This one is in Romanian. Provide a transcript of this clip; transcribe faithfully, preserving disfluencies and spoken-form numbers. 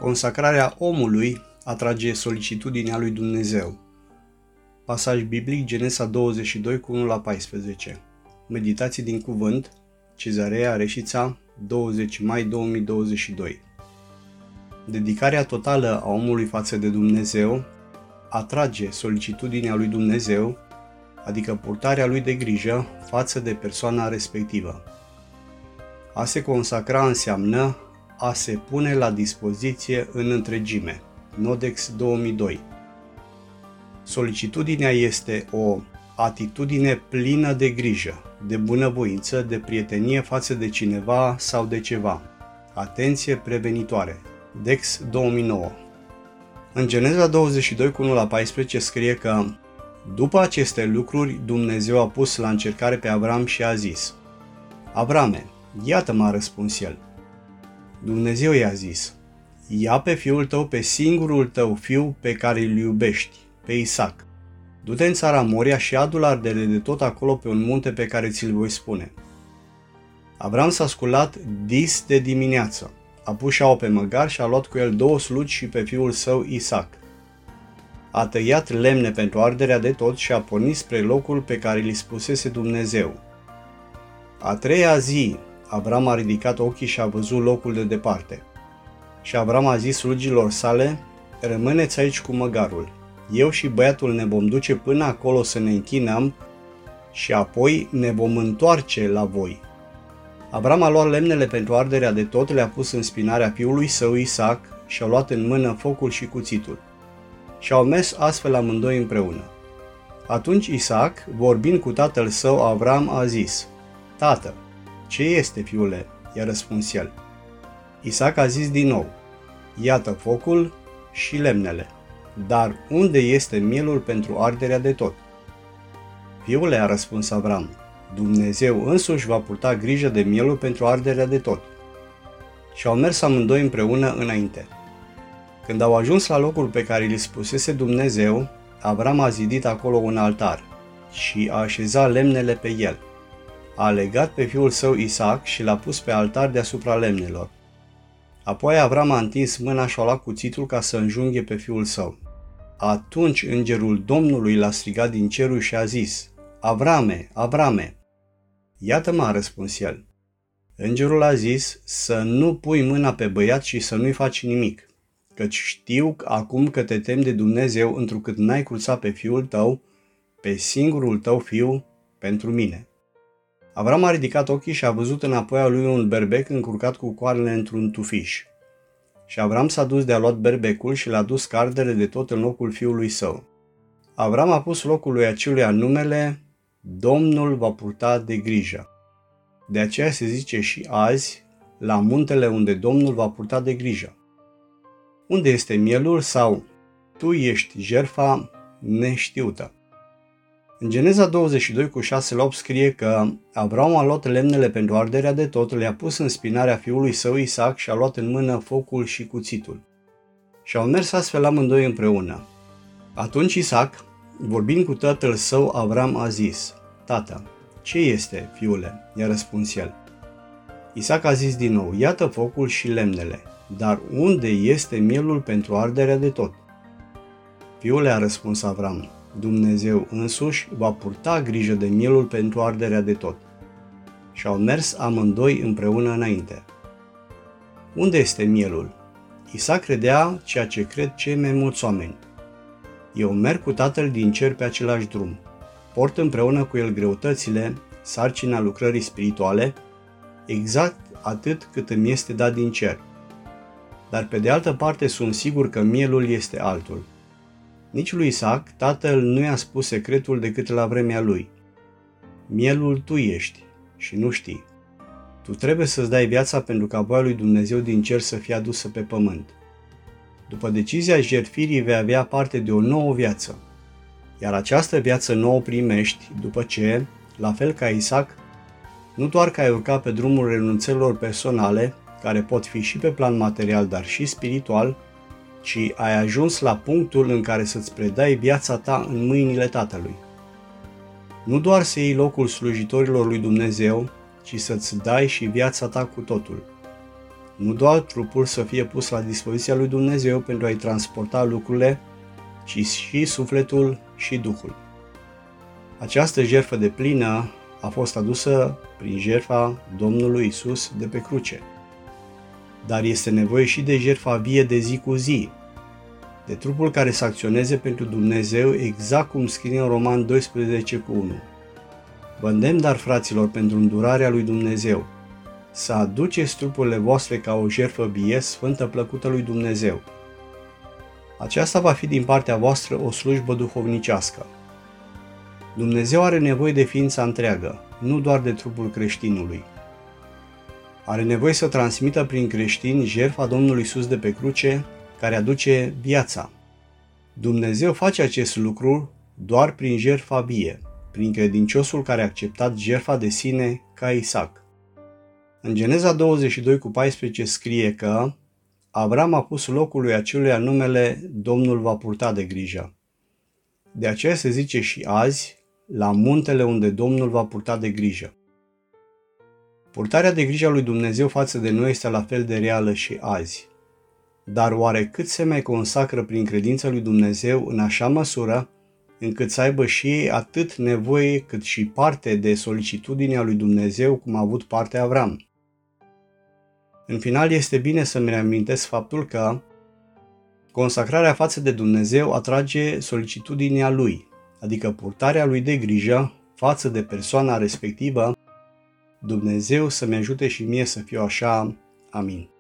Consacrarea omului atrage solicitudinea lui Dumnezeu. Pasaj biblic, Genesa douăzeci și doi, cu unu la paisprezece. Meditații din cuvânt, Cezarea Reșița, douăzeci mai două mii douăzeci și doi. Dedicarea totală a omului față de Dumnezeu atrage solicitudinea lui Dumnezeu, adică purtarea lui de grijă față de persoana respectivă. A se consacra înseamnă a se pune la dispoziție în întregime. Nodex două mii doi. Solicitudinea este o atitudine plină de grijă, de bunăvoință, de prietenie față de cineva sau de ceva. Atenție prevenitoare. Dex două mii nouă. În Geneza douăzeci și doi, cu unu la paisprezece scrie că după aceste lucruri Dumnezeu a pus la încercare pe Avram și a zis: Avrame, iată-mă, a răspuns el. Dumnezeu i-a zis: ia pe fiul tău, pe singurul tău fiu pe care îl iubești, pe Isaac. Du-te în țara Moria și adu-l ardere de tot acolo pe un munte pe care ți-l voi spune. Avram s-a sculat dis de dimineață, a pus șaua pe măgar și a luat cu el două slugi și pe fiul său Isaac. A tăiat lemne pentru arderea de tot și a pornit spre locul pe care li spusese Dumnezeu. A treia zi, Avram a ridicat ochii și a văzut locul de departe. Și Avram a zis slugilor sale: rămâneți aici cu măgarul. Eu și băiatul ne vom duce până acolo să ne închinăm și apoi ne vom întoarce la voi. Avram a luat lemnele pentru arderea de tot, le-a pus în spinarea fiului său Isaac și a luat în mână focul și cuțitul. Și au mers astfel amândoi împreună. Atunci Isaac, vorbind cu tatăl său Avram, a zis: Tată, ce este, fiule? I-a răspuns el. Isaac a zis din nou: iată focul și lemnele, dar unde este mielul pentru arderea de tot? Fiule, a răspuns Avram, Dumnezeu însuși va purta grijă de mielul pentru arderea de tot. Și au mers amândoi împreună înainte. Când au ajuns la locul pe care îl spusese Dumnezeu, Avram a zidit acolo un altar și a așezat lemnele pe el. A legat pe fiul său Isaac și l-a pus pe altar deasupra lemnelor. Apoi Avram a întins mâna și a luat cuțitul ca să înjunghe pe fiul său. Atunci îngerul Domnului l-a strigat din cerul și a zis: Avrame, Avrame! Iată-mă, a răspuns el. Îngerul a zis: să nu pui mâna pe băiat și să nu-i faci nimic, căci știu acum că te temi de Dumnezeu, întrucât n-ai cruțat pe fiul tău, pe singurul tău fiu, pentru mine. Avram a ridicat ochii și a văzut înapoi a lui un berbec încurcat cu coarnele într-un tufiș. Și Avram s-a dus de a luat berbecul și l-a dus ca ardere de tot în locul fiului său. Avram a pus locului aceluia numele: Domnul va purta de grijă. De aceea se zice și azi, la muntele unde Domnul va purta de grijă. Unde este mielul? Sau tu ești jertfa neștiută. În Geneza douăzeci și doi, cu șase la opt scrie că Avram a luat lemnele pentru arderea de tot, le-a pus în spinarea fiului său Isaac și a luat în mână focul și cuțitul. Și au mers astfel amândoi împreună. Atunci Isaac, vorbind cu tatăl său Avram, a zis: Tată, ce este, fiule? I-a răspuns el. Isaac a zis din nou: iată focul și lemnele, dar unde este mielul pentru arderea de tot? Fiule, a răspuns Avram, Dumnezeu însuși va purta grijă de mielul pentru arderea de tot. Și au mers amândoi împreună înainte. Unde este mielul? Isaac credea ceea ce cred cei mai mulți oameni. Eu merg cu tatăl din cer pe același drum. Port împreună cu el greutățile, sarcina lucrării spirituale, exact atât cât îmi este dat din cer. Dar pe de altă parte sunt sigur că mielul este altul. Nici lui Isaac, tatăl nu i-a spus secretul decât la vremea lui. Mielul tu ești și nu știi. Tu trebuie să-ți dai viața pentru ca voia lui Dumnezeu din cer să fie adusă pe pământ. După decizia jertfirii vei avea parte de o nouă viață. Iar această viață nouă primești după ce, la fel ca Isaac, nu doar că ai urcat pe drumul renunțărilor personale, care pot fi și pe plan material, dar și spiritual, ci ai ajuns la punctul în care să-ți predai viața ta în mâinile Tatălui. Nu doar să iei locul slujitorilor lui Dumnezeu, ci să-ți dai și viața ta cu totul. nu doar trupul să fie pus la dispoziția lui Dumnezeu pentru a-i transporta lucrurile, ci și sufletul și Duhul. Această jertfă deplină a fost adusă prin jertfa Domnului Isus de pe cruce. Dar este nevoie și de jertfa vie de zi cu zi, de trupul care să acționeze pentru Dumnezeu, exact cum scrie în Roman doisprezece cu unu. Vă îndemn, dar, fraților, pentru îndurarea lui Dumnezeu, să aduceți trupurile voastre ca o jertfă vie, sfântă, plăcută lui Dumnezeu. Aceasta va fi din partea voastră o slujbă duhovnicească. Dumnezeu are nevoie de ființa întreagă, nu doar de trupul creștinului. Are nevoie să transmită prin creștini jertfa Domnului Iisus de pe cruce, care aduce viața. Dumnezeu face acest lucru doar prin jertfa vie, prin credinciosul care a acceptat jertfa de sine ca Isaac. În Geneza douăzeci și doi cu paisprezece scrie că Avram a pus locului aceluia numele Domnul va purta de grijă. De aceea se zice și azi, la muntele unde Domnul va purta de grijă. Purtarea de grijă a lui Dumnezeu față de noi este la fel de reală și azi. Dar oare cât se mai consacră prin credința lui Dumnezeu în așa măsură încât să aibă și ei atât nevoie cât și parte de solicitudinea lui Dumnezeu cum a avut parte Avram? În final, este bine să-mi reamintesc faptul că consacrarea față de Dumnezeu atrage solicitudinea Lui, adică purtarea Lui de grijă față de persoana respectivă. Dumnezeu să-mi ajute și mie să fiu așa. Amin.